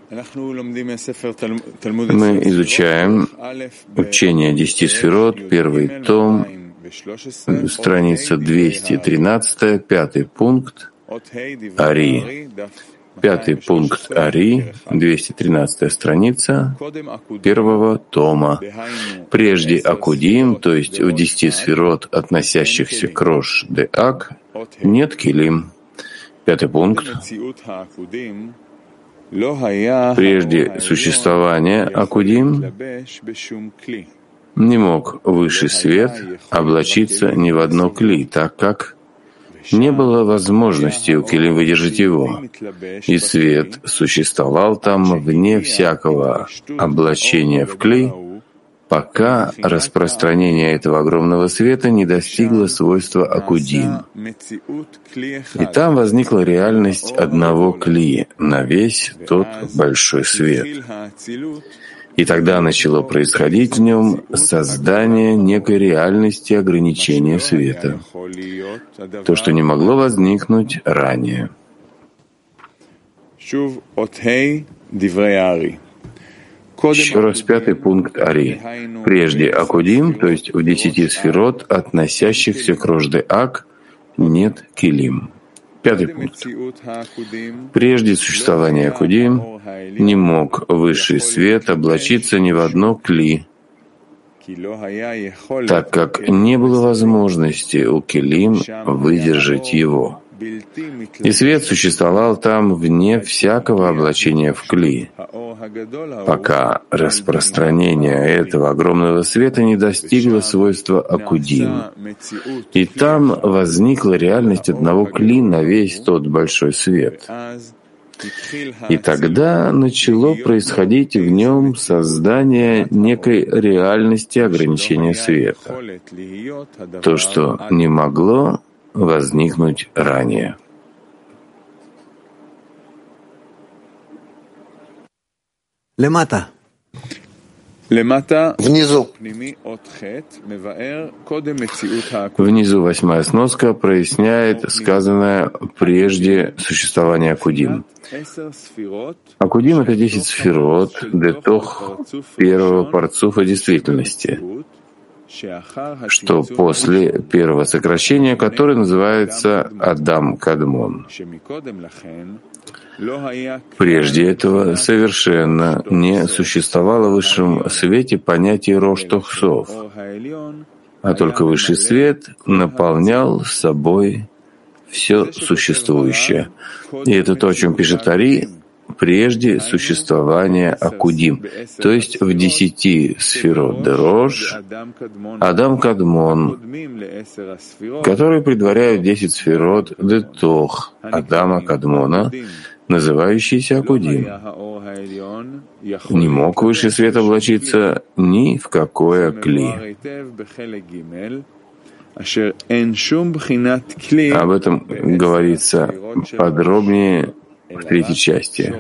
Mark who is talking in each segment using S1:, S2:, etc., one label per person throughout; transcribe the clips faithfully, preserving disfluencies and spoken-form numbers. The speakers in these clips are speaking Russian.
S1: Мы изучаем учение десяти сферот, первый том, страница двести тринадцать, пятый пункт, Ари. Пятый пункт Ари, двести тринадцатая страница первого тома. Прежде Акудим, то есть в десяти сферот, относящихся к Рош де Ак, нет килим. Пятый пункт. Прежде существования Акудим не мог высший свет облачиться ни в одно кли, так как не было возможности у килим выдержать его, и свет существовал там вне всякого облачения в кли, пока распространение этого огромного света не достигло свойства Акудим. И там возникла реальность одного кли на весь тот большой свет. И тогда начало происходить в нем создание некой реальности ограничения света, то, что не могло возникнуть ранее. Еще раз пятый пункт Ари. Прежде Акудим, то есть в десяти сферот, относящихся к Рош де Ак, нет килим. Пятый пункт. Прежде существования Акудим не мог высший свет облачиться ни в одно кли, так как не было возможности у килим выдержать его. И свет существовал там вне всякого облачения в кли, пока распространение этого огромного света не достигло свойства Акудим. И там возникла реальность одного кли на весь тот большой свет. И тогда начало происходить в нем создание некой реальности ограничения света, то, что не могло возникнуть ранее.
S2: Лемата.
S3: Внизу.
S1: Внизу восьмая сноска проясняет сказанное прежде существования Акудим. Акудим — это десять сферот, детох первого парцуфа действительности, что после первого сокращения, которое называется Адам Кадмон. Прежде этого совершенно не существовало в высшем свете понятия Рош Тохсов, а только высший свет наполнял собой все существующее. И это то, о чем пишет Ари, прежде существования Акудим, то есть в десяти сферот Дерош, Адам Кадмон, которые предваряют десять сферот Детох, Адама Кадмона, называющийся Акудим. Не мог высший свет облачиться ни в какое кли. Об этом говорится подробнее в третьей части.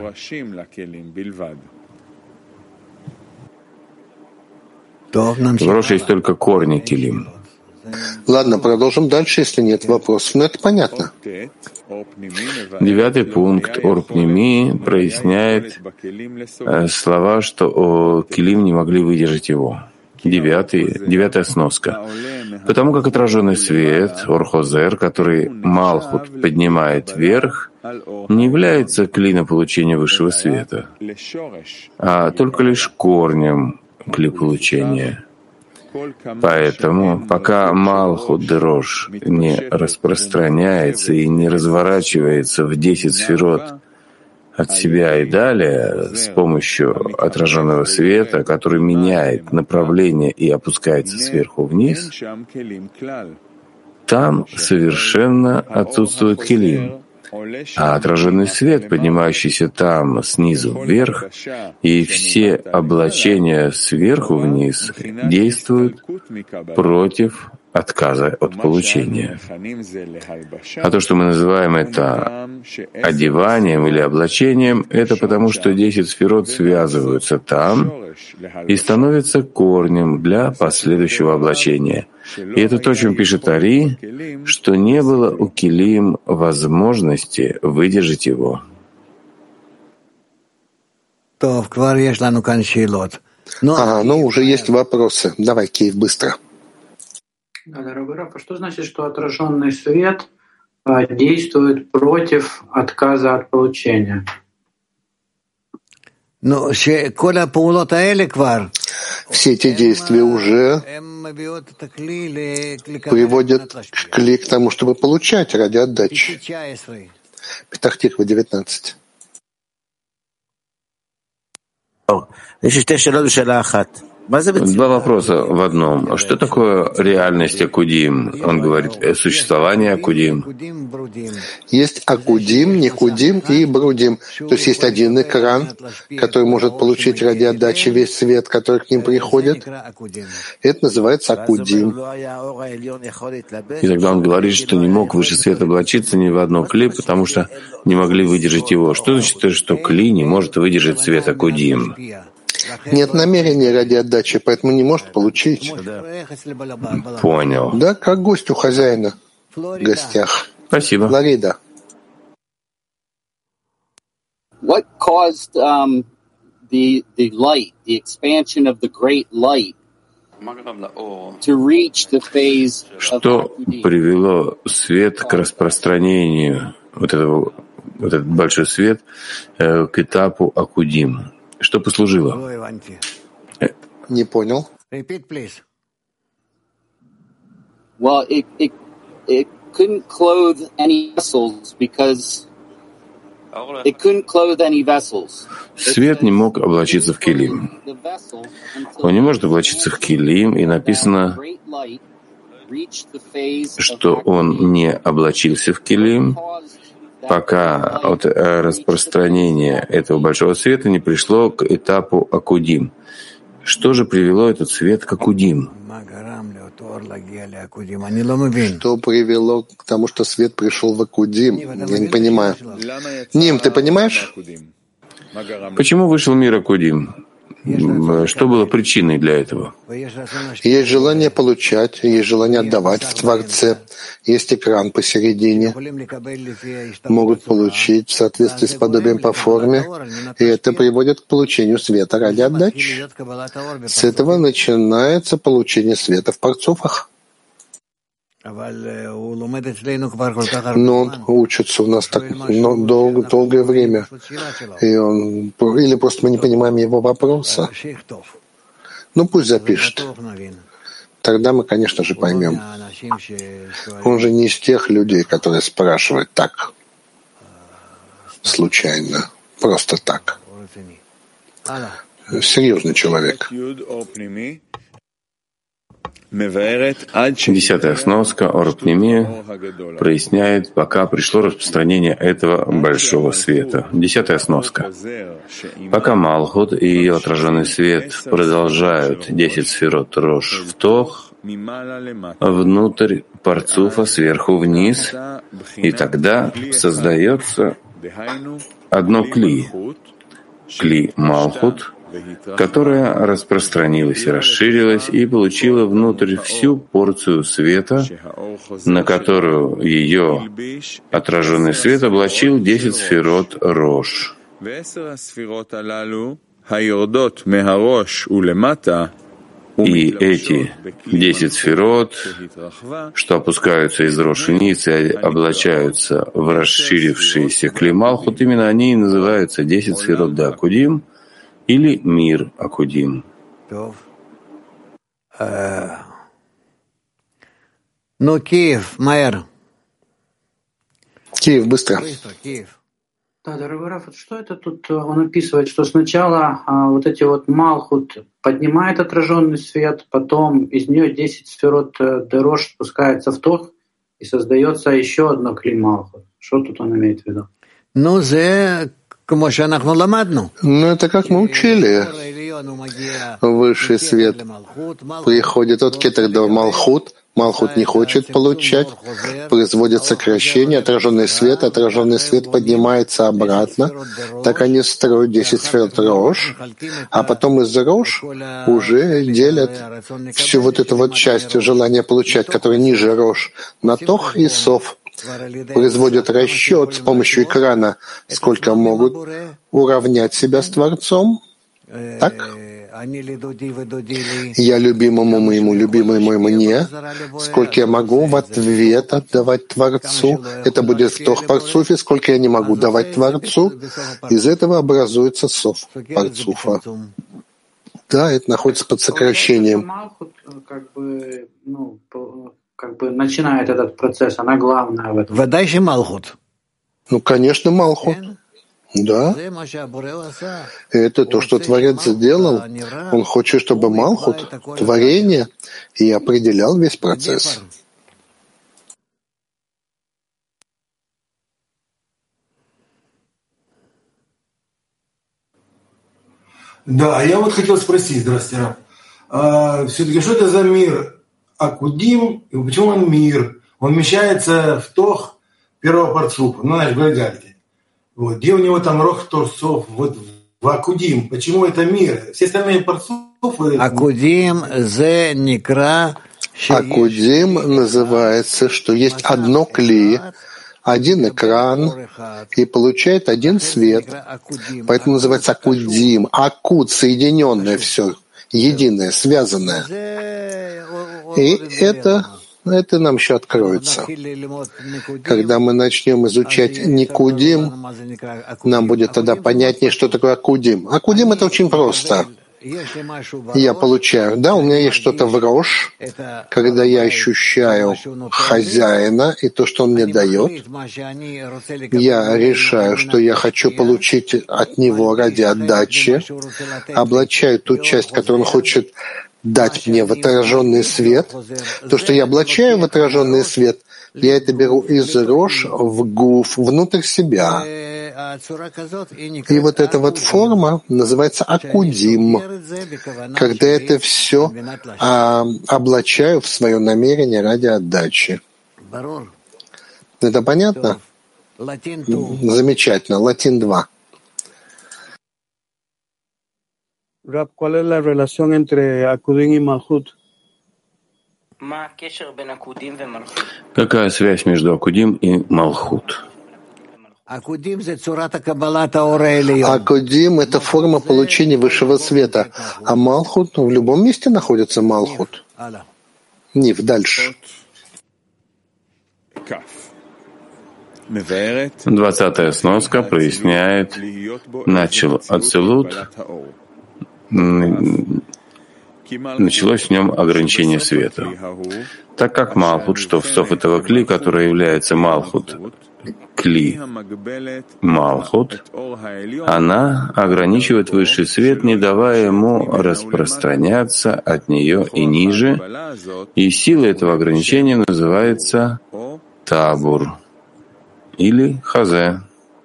S1: В Рош есть только корни килим.
S3: Ладно, продолжим дальше, если нет вопросов. Но это понятно.
S1: Девятый пункт Орпними проясняет слова, что килим не могли выдержать его. Девятый, девятая сноска. Потому как отраженный свет, Орхозер, который Малхут поднимает вверх, не является кли на получение высшего света, а только лишь корнем кли получения. Поэтому, пока Малхут Дерош не распространяется и не разворачивается в десять сферот от себя и далее с помощью отраженного света, который меняет направление и опускается сверху вниз, там совершенно отсутствует килим. А отраженный свет, поднимающийся там снизу вверх, и все облачения сверху вниз действуют против отказа от получения. А то, что мы называем это одеванием или облачением, это потому, что десять сферот связываются там и становятся корнем для последующего облачения. И это то, о чем пишет Ари, что не было у килим возможности выдержать его.
S3: Ага, ну уже есть вопросы. Давай, Киев, быстро.
S4: Да, дорогой Раф, а что значит, что отраженный свет а, действует против отказа от получения?
S3: Все эти действия уже приводят к кли к тому, чтобы получать ради отдачи. Петах Тиква, девятнадцать.
S1: Два вопроса в одном. Что такое реальность Акудим? Он говорит, существование Акудим.
S3: Есть Акудим, Никудим и Брудим. То есть есть один экран, который может получить ради отдачи весь свет, который к ним приходит. Это называется Акудим.
S1: И тогда он говорит, что не мог выше света облачиться ни в одно кли, потому что не могли выдержать его. Что значит, что кли не может выдержать свет Акудим?
S3: Нет намерения ради отдачи, поэтому не может получить.
S1: Понял.
S3: Да, как гость у хозяина в гостях.
S1: Спасибо.
S3: Флорида.
S5: What caused um, the the light, the expansion of the great light, to reach the phase of
S1: Что привело свет к распространению, вот, этого, вот этот большой свет, э, к этапу Акудим? Что послужило?
S3: Не понял.
S5: Well, it it it couldn't clothe any vessels because it couldn't clothe any vessels.
S1: Свет не мог облачиться в килим. Он не может облачиться в килим, и написано, что он не облачился в килим, пока от распространения этого большого света не пришло к этапу Акудим. Что же привело этот свет к Акудим?
S3: Что привело к тому, что свет пришел в Акудим? Я не понимаю. Ним, ты понимаешь?
S1: Почему вышел мир Акудим? Что было причиной для этого?
S3: Есть желание получать, есть желание отдавать в Творце, есть экран посередине. Могут получить в соответствии с подобием по форме, и это приводит к получению света ради отдачи. С этого начинается получение света в парцуфах. Но он учится у нас так но дол- долгое время, и он или просто мы не понимаем его вопроса. Ну пусть запишет. Тогда мы, конечно же, поймем. Он же не из тех людей, которые спрашивают так, случайно, просто так. Серьезный человек.
S1: Десятая сноска Орпними проясняет, пока пришло распространение этого большого света. Десятая сноска. Пока Малхут и ее отраженный свет продолжают десять сферот Рош в Тох, внутрь парцуфа сверху вниз, и тогда создается одно кли, кли Малхут, которая распространилась и расширилась и получила внутрь всю порцию света, на которую ее отраженный свет облачил десять сферот Рош. И эти десять сферот, что опускаются из Рош вниз и облачаются в расширившиеся кли Малхут, именно они и называются десять сферот да Акудим, или мир Акудим.
S2: Ну, Киев, Майер.
S3: Киев, быстро.
S4: Да, дорогой Раф, что это тут он описывает, что сначала а, вот эти вот Малхут поднимает отраженный свет, потом из нее десять сферот Дерош спускается в Тох, и создается еще одно кли Малхут. Что тут он имеет в виду?
S2: Ну, зе...
S3: Ну, это как мы учили. Высший свет приходит от кетер до Малхут. Малхут не хочет получать. Производит сокращение. Отраженный свет. Отраженный свет поднимается обратно. Так они строят десять сферот Рош. А потом из Рош уже делят всю вот эту вот часть желания получать, которая ниже Рош, на Тох и Сов. производят расчет с помощью экрана, сколько могут уравнять себя с Творцом. Так? Я любимому моему, любимый мой мне, сколько я могу в ответ отдавать Творцу. Это будет в тох парцуфе, сколько я не могу давать Творцу. Из этого образуется сов парцуфа. Да, это находится под сокращением.
S4: Малхут как бы, ну, как бы начинает этот процесс, она главная в этом.
S2: Вадайши Малхут.
S3: Ну, конечно, Малхут. Да. Это то, что Творец сделал. Он хочет, чтобы Малхут, творение, и определял весь процесс.
S6: Да, я вот хотел спросить, здравствуйте, Рав. А, все-таки, что это за мир Акудим, и почему он мир? Он вмещается в тох первого парцуфа, ну, знаешь, в Гальгальте. Вот. Где у него там рох торцов, вот в Акудим? Почему это мир? Все остальные парцуфы...
S2: Акудим зе никра...
S3: Акудим называется, что есть одно кли, один экран, и получает один свет. Поэтому называется акудим. Акуд, соединенное все, единое, связанное. И это, это нам еще откроется. Когда мы начнем изучать никудим, нам будет тогда понятнее, что такое акудим. Акудим — это очень просто. Я получаю, да, у меня есть что-то в рош, когда я ощущаю хозяина и то, что он мне дает, я решаю, что я хочу получить от него ради отдачи, облачаю ту часть, которую он хочет дать мне в отраженный свет. То, что я облачаю в отраженный свет, я это беру из рош в гуф, внутрь себя. И вот эта вот форма называется акудим, когда это все а, облачаю в свое намерение ради отдачи. Это понятно? Замечательно. Латин два.
S7: Раб, ¿cuál es la relación entre Акудим y Малхут?
S1: Какая связь между Акудим и Малхут?
S3: Акудим — это форма получения высшего света, а Малхут, ну, в любом месте находится Малхут. Нив, дальше.
S1: Двадцатая сноска проясняет, начал Ацилут, началось в нем ограничение света. Так как Малхут, что в сов этого кли, который является Малхут, кли Малхут, она ограничивает высший свет, не давая ему распространяться от нее и ниже, и сила этого ограничения называется табур или хазе.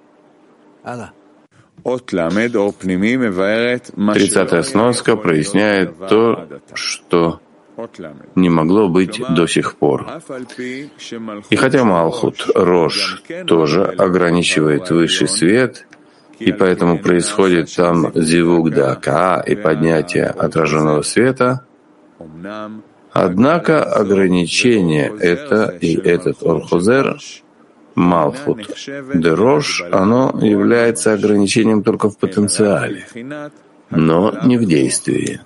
S1: Тридцатая сноска проясняет то, что не могло быть до сих пор. И хотя Малхут, Рош, тоже ограничивает высший свет, и поэтому происходит там зивук дака и поднятие отраженного света, однако ограничение это и этот Орхозер, Малхут, Дерош, оно является ограничением только в потенциале, но не в действии.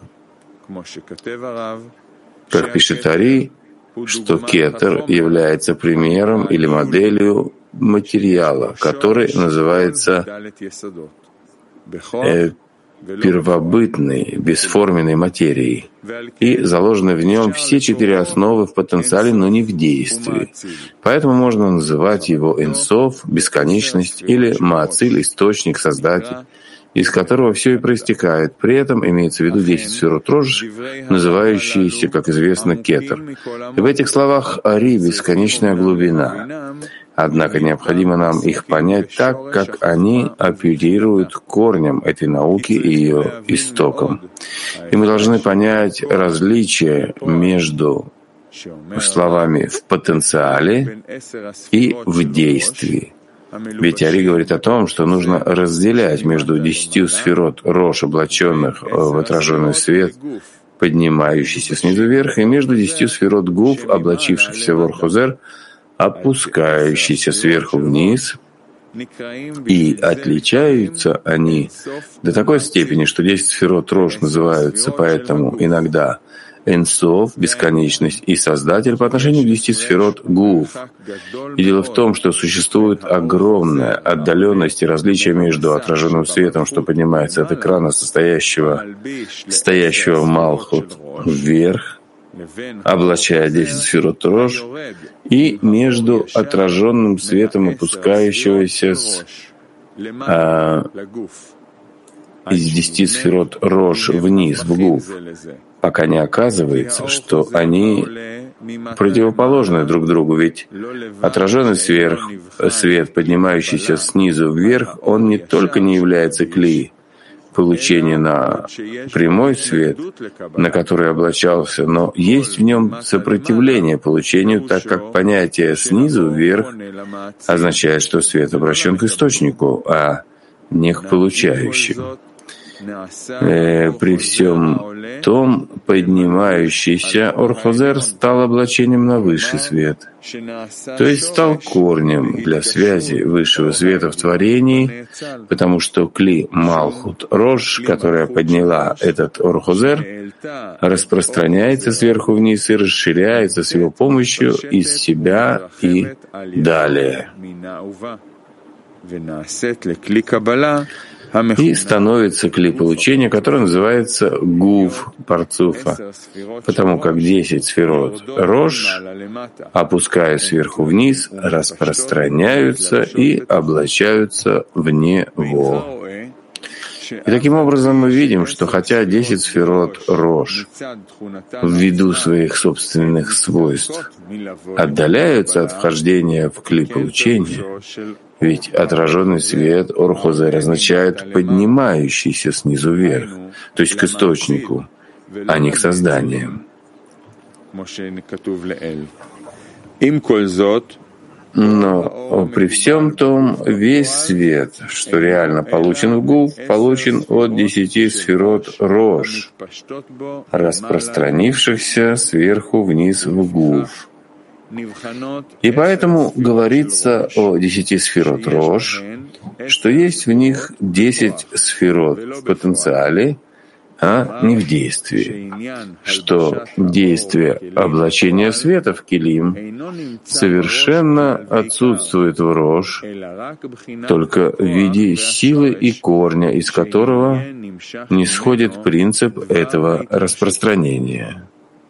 S1: Как пишет Ари, что кетер является примером или моделью материала, который называется э, первобытной, бесформенной материей, и заложены в нем все четыре основы в потенциале, но не в действии. Поэтому можно называть его Энсов, бесконечность, или Маациль, источник, создатель, из которого все и проистекает. При этом имеется в виду десять сферот Рош, называющиеся, как известно, кетер. И в этих словах Ари — бесконечная глубина. Однако необходимо нам их понять так, как они апеллируют к корням этой науки и ее истокам. И мы должны понять различие между словами «в потенциале» и «в действии». Ведь Ари говорит о том, что нужно разделять между десятью сферот Рош, облаченных в отраженный свет, поднимающийся снизу вверх, и между десятью сферот Гуф, облачившихся в Орхозер, опускающийся сверху вниз, и отличаются они до такой степени, что десять сферот Рош называются поэтому иногда Энсов, бесконечность, и Создатель по отношению к десяти сферот Гуф. И дело в том, что существует огромная отдаленность и различие между отраженным светом, что поднимается от экрана, состоящего, стоящего Малхут вверх, облачая десять сферот Рош, и между отраженным светом, опускающегося с, а, из десяти сферот Рош вниз, в Гуф, пока не оказывается, что они противоположны друг другу, ведь отраженный сверх, свет, поднимающийся снизу вверх, он не только не является кли, получения на прямой свет, на который облачался, но есть в нем сопротивление получению, так как понятие снизу вверх означает, что свет обращен к источнику, а не к получающему. Э, при всем том, поднимающийся Ор-Хозер стал облачением на высший свет, то есть стал корнем для связи высшего света в творении, потому что Кли Малхут Рош, которая подняла этот Ор-Хозер, распространяется сверху вниз и расширяется с его помощью из себя и далее. И становится кли получения, которое называется гуф парцуфа, потому как десять сферот Рош, опускаясь сверху вниз, распространяются и облачаются в него. И таким образом мы видим, что хотя десять сферот Рош ввиду своих собственных свойств отдаляются от вхождения в кли получения, ведь отраженный свет Ор-Хозер означает поднимающийся снизу вверх, то есть к источнику, а не к созданиям. Но при всем том, весь свет, что реально получен в Гуф, получен от десяти сферот Рош, распространившихся сверху вниз в Гуф. И поэтому говорится о десяти сферот Рош, что есть в них десять сферот в потенциале, а не в действии, что действие облачения света в Келим совершенно отсутствует в Рош, только в виде силы и корня, из которого не сходит принцип этого распространения.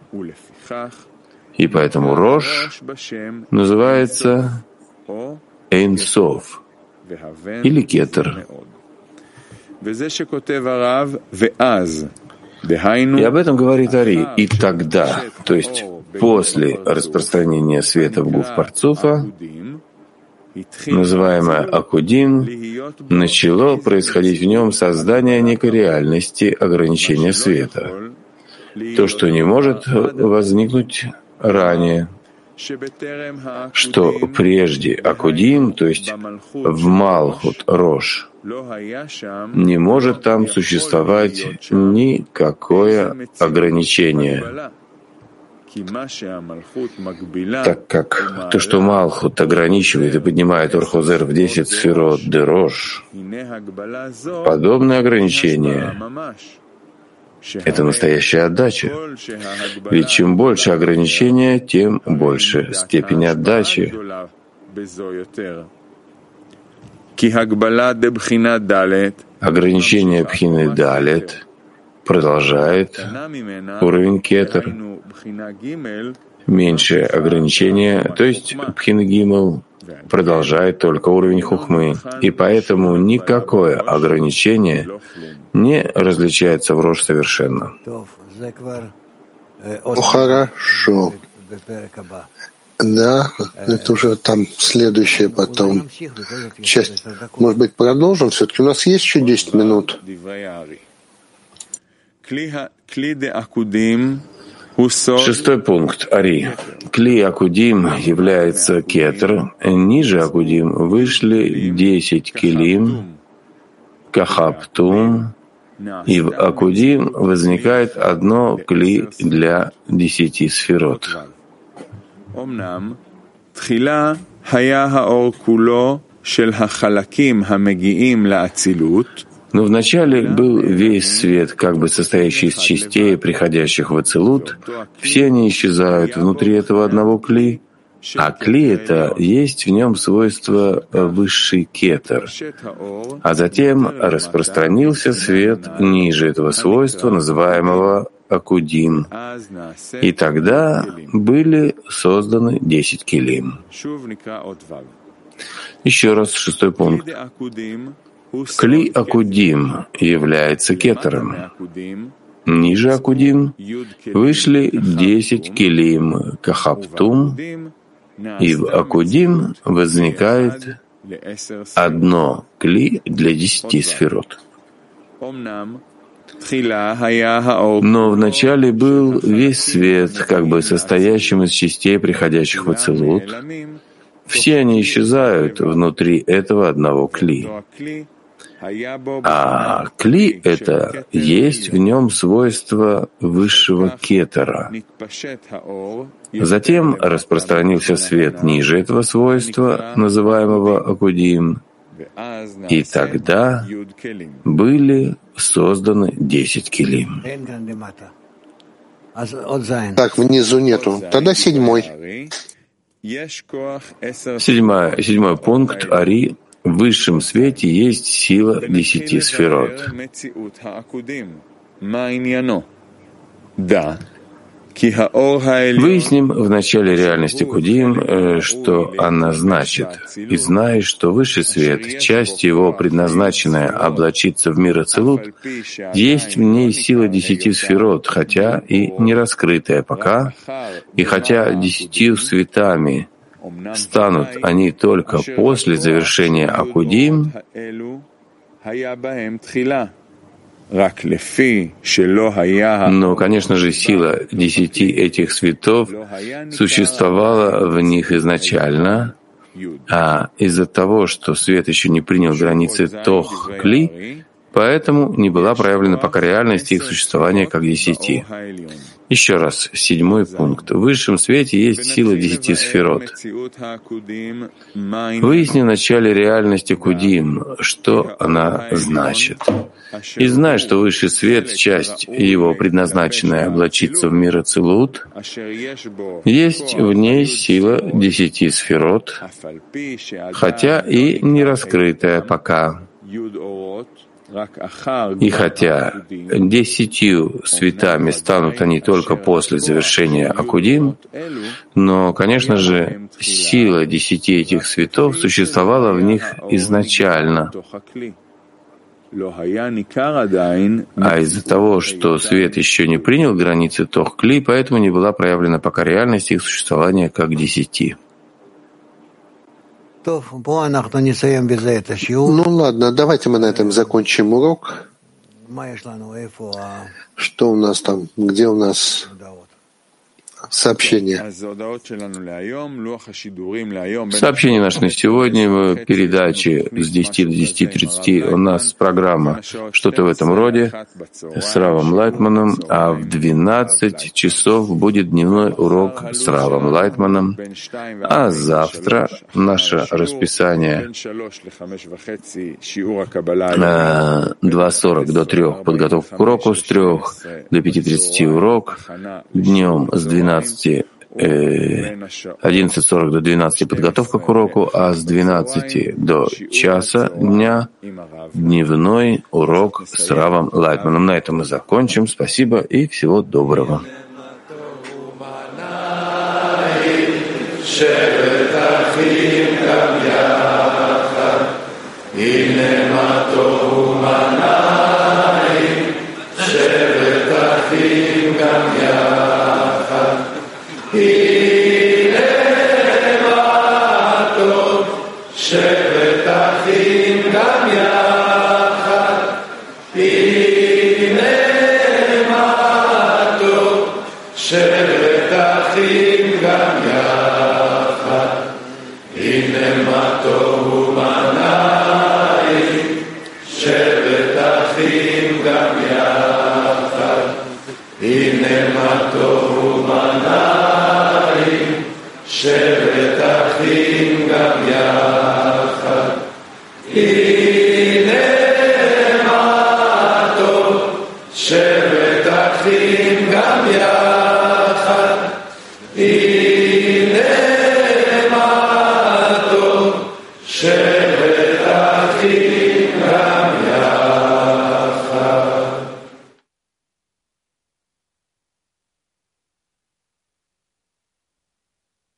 S1: И поэтому Рош называется Эйн-Сов или Кетер. И об этом говорит Ари. И тогда, то есть после распространения света в Гуф Парцуфа, называемое Акудин, начало происходить в нем создание некой реальности ограничения света, то, что не может возникнуть ранее, что прежде Акудим, то есть в Малхут Рош, не может там существовать никакое ограничение, так как то, что Малхут ограничивает и поднимает Ор-Хозер в десять сферот де Рош, подобное ограничение — это настоящая отдача. Ведь чем больше ограничения, тем больше степень отдачи. Ограничение Пхины Далет продолжает уровень Кетер. Меньшее ограничение, то есть Пхина Гимел, продолжает только уровень Хухмы. И поэтому никакое ограничение не различается в Рош совершенно.
S3: Ну, хорошо. Да, это уже там следующая потом часть. Может быть, продолжим? Все-таки у нас есть еще десять минут.
S1: Шестой пункт. Ари. Кли Акудим является кетер. Ниже Акудим вышли десять килим, кахаптум, и в Акудим возникает одно кли для десяти сферот. Но вначале был весь свет, как бы состоящий из частей, приходящих в ацилут. Все они исчезают внутри этого одного кли, а кли — это есть в нем свойство высший кетер. А затем распространился свет ниже этого свойства, называемого акудим. И тогда были созданы десять килим. Еще раз, шестой пункт. Кли акудим является кетером. Ниже акудим вышли десять килим кахаптум, и в акудим возникает одно кли для десяти сферот. Но вначале был весь свет, как бы состоящим из частей, приходящих в ацилут. Все они исчезают внутри этого одного кли. А кли — это есть в нем свойство высшего кетера. Затем распространился свет ниже этого свойства, называемого акудим, и тогда были созданы десять килим.
S3: Так, внизу нету. Тогда седьмой.
S1: Седьмой, седьмой пункт Ари. В высшем свете есть сила десяти сферот. Выясним в начале реальности Кудим, что она значит, и знаешь, что высший свет, часть его, предназначенная облачиться в мир ацилут, есть в ней сила десяти сферот, хотя и не раскрытая пока, и хотя десятью светами станут они только после завершения акудим, но, конечно же, сила десяти этих светов существовала в них изначально, а из-за того, что свет еще не принял границы Тох-Кли, поэтому не была проявлена пока реальность их существования как десяти. Еще раз, седьмой пункт. В высшем свете есть сила десяти сферот. Выясни в начале реальности Кудим, что она значит. И знай, что высший свет, часть его, предназначенная облачиться в мир ацилут, есть в ней сила десяти сферот, хотя и не раскрытая пока. И хотя десятью светами станут они только после завершения акудим, но, конечно же, сила десяти этих светов существовала в них изначально. А из-за того, что свет еще не принял границы Тох-Кли, поэтому не была проявлена пока реальность их существования как десяти.
S3: Ну ладно, давайте мы на этом закончим урок. Что у нас там? Где у нас сообщение?
S1: Сообщение наше на сегодня в передаче с десяти до десяти тридцати у нас программа «Что-то в этом роде» с Равом Лайтманом, а в двенадцать часов будет дневной урок с Равом Лайтманом, а завтра наше расписание два сорок до трех подготовка к уроку, с трех до пяти тридцати урок, днем с двенадцати одиннадцать сорок до двенадцати подготовка к уроку, а с двенадцати до часа дня дневной урок с Равом Лайтманом. На этом мы закончим. Спасибо и всего доброго.
S8: שבט אחים גם יחד, הנה מה טוב. שבט אחים גם יחד, הנה מה טוב ומה נעים. שבט אחים גם יחד, הנה מה טוב ומה נעים. שבט אחים שבת אחים גם יחד, הנה מה טוב, שבת